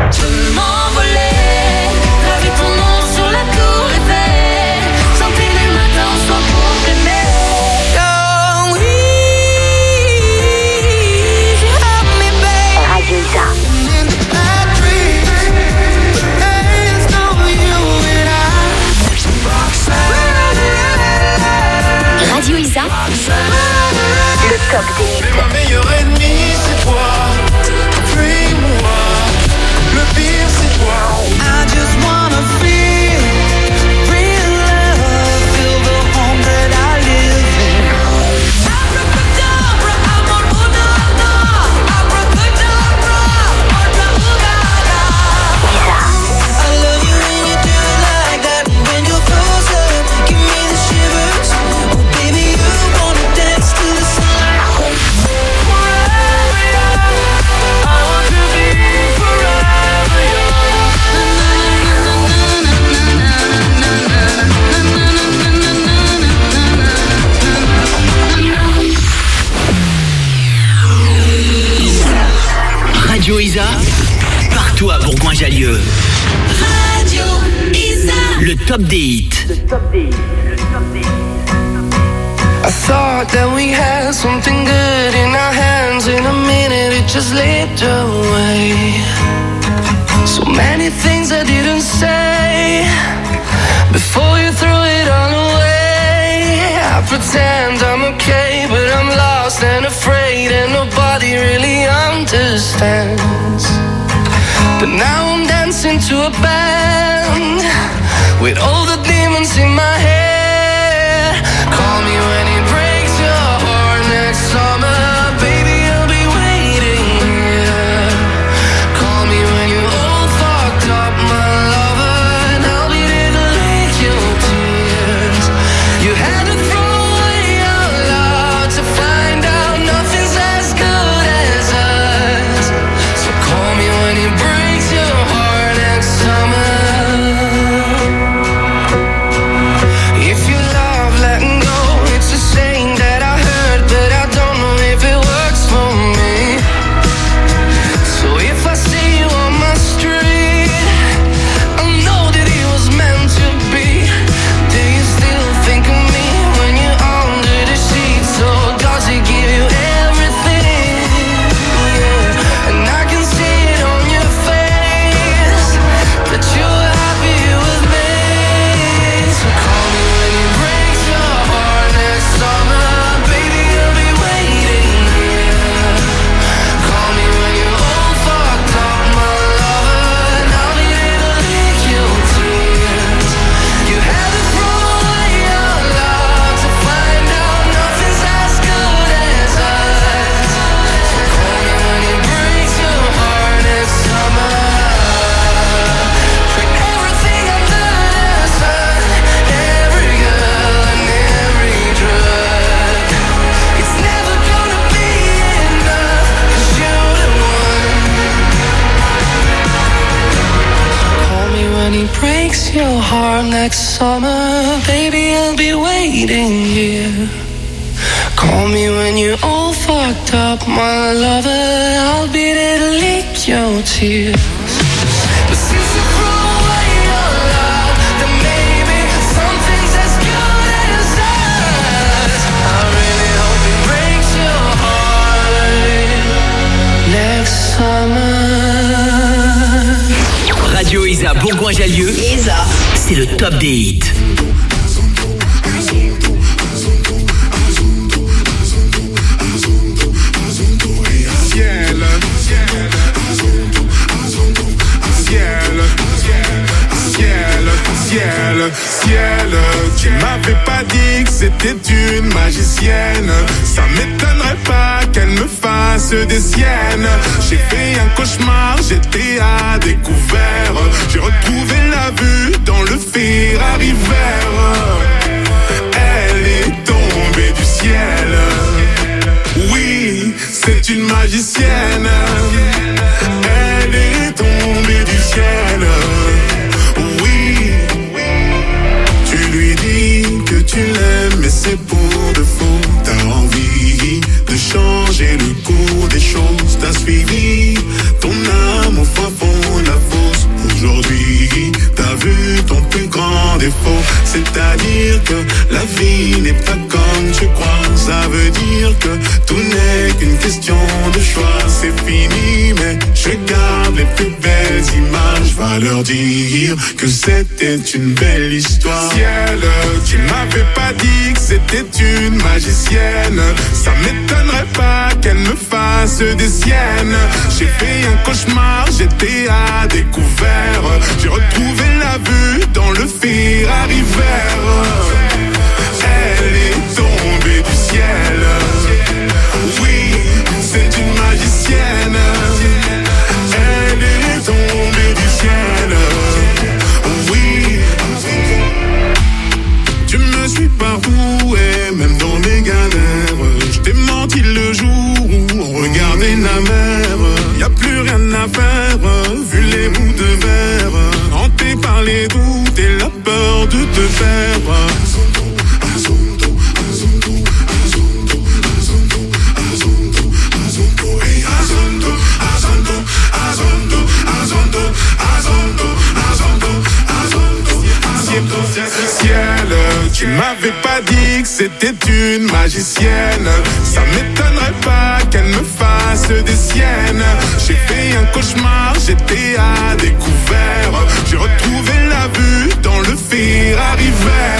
Radio Isa, le top des hits. Ma meilleure ennemie, c'est toi. Fuis-moi. Le pire, c'est toi. I just wanna feel real love. Feel the home that I live in. Abracadabra, amor, unana. Abracadabra, otra ugada. I love you when you do it like that. When you're closer, give me the shivers. Oh, baby, you wanna dance to the sunlight. Forever young, I want to be forever young. Radio Isa, partout à Bourgoin-Jallieu. Radio Isa. Le top des hits. I thought that we had something good in our hands. In a minute it just slipped away. So many things I didn't say before you threw it all away. I pretend I'm okay, but I'm lost and afraid, and nobody really understands. But now I'm dancing to a band with all the demons in my head. Call me when it breaks your heart next summer, baby, I'll be waiting here. Call me when you're all fucked up, my lover, and I'll be there to lick your tears. You had to throw away your love to find out nothing's as good as us. So call me when it breaks your heart next summer. If you love letting go, it's a saying that I heard, but I don't know if it works for me. So if I see you on my street, I know that it was meant to be. Do you still think of me when you're under the sheets? Or does it give you everything? Yeah. And I can see it on your face that you're happy with me. So call me when it breaks your heart next summer, baby, I'll be waiting here. Call me when you're all fucked up, my lover, and I'll be there to lick your tears. You had to throw away your love to find out nothing's as good as us. So call me when it breaks your heart next summer. Trick everything under the sun, every girl and every drug. It's never gonna be enough, 'cause you're the one. Call me when he breaks your heart next summer, baby, I'll be waiting here. Call me when you're all fucked up, my lover, I'll be there to lick your tears. But since you threw away your love, then maybe something's as good as us. I really hope it breaks your heart next summer. Radio Isa Bourgoin-Jallieu. Isa, c'est le top des hits. Ciel, ciel, ciel, ciel, Ciel, tu m'avais pas dit que c'était une magicienne. Ça m'étonnerait pas qu'elle me fasse des siennes. J'ai fait un cauchemar, j'étais à découvert. J'ai retrouvé la vue dans le Ferrari vert. Elle est tombée du ciel. Oui, c'est une magicienne. Elle est tombée du ciel. Oui, tu lui dis que tu l'aimes, mais c'est pour de faux. T'as envie de changer le cours des choses. T'as suivi ton âme au fin fond de la fosse. Aujourd'hui, t'as vu ton plus grand défaut. C'est-à-dire que la vie n'est pas comme tu crois. Ça veut dire que tout n'est qu'une question de choix. C'est fini, mais je garde les plus belles images. Va leur dire que c'était une belle histoire. Ciel, tu m'avais pas dit que c'était une magicienne. Ça m'étonnerait pas qu'elle me fasse des siennes. J'ai fait un cauchemar, j'étais à découvert. J'ai retrouvé la vue dans le Ferrari vert. Elle est tombée du ciel. Oui, c'est une magicienne. Elle est tombée du ciel. Oui, tu me suis partout et même dans mes galères. Je t'ai menti le jour où on regardait la mer. Y a plus rien à faire, vu les bouts de verre. Hanté par les doutes et la peur de te perdre. Ciel, tu m'avais pas dit que c'était une magicienne. Ça m'étonnerait pas qu'elle me fasse des siennes. J'ai fait un cauchemar, j'étais à découvert. J'ai retrouvé la vue dans le Ferrari vert.